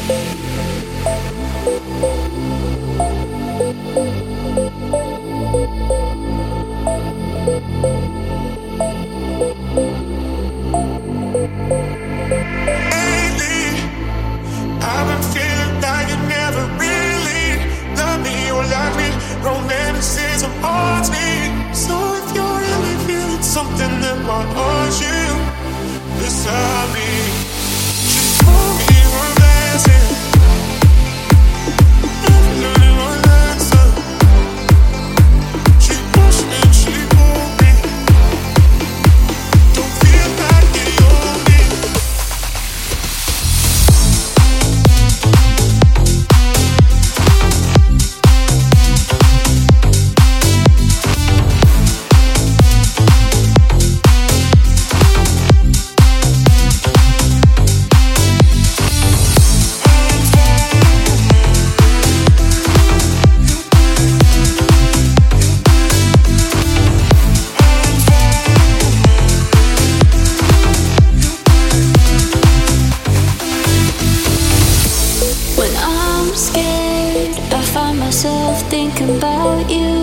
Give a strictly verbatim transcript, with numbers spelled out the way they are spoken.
I've been feeling like you never really love me or like me. Romanticism haunts me. So if you're really feeling something that might haunt you, beside me, just call me romancing. Learning my lesson. She pushed me, she pulled me. Don't feel like you own me. Thinking about you,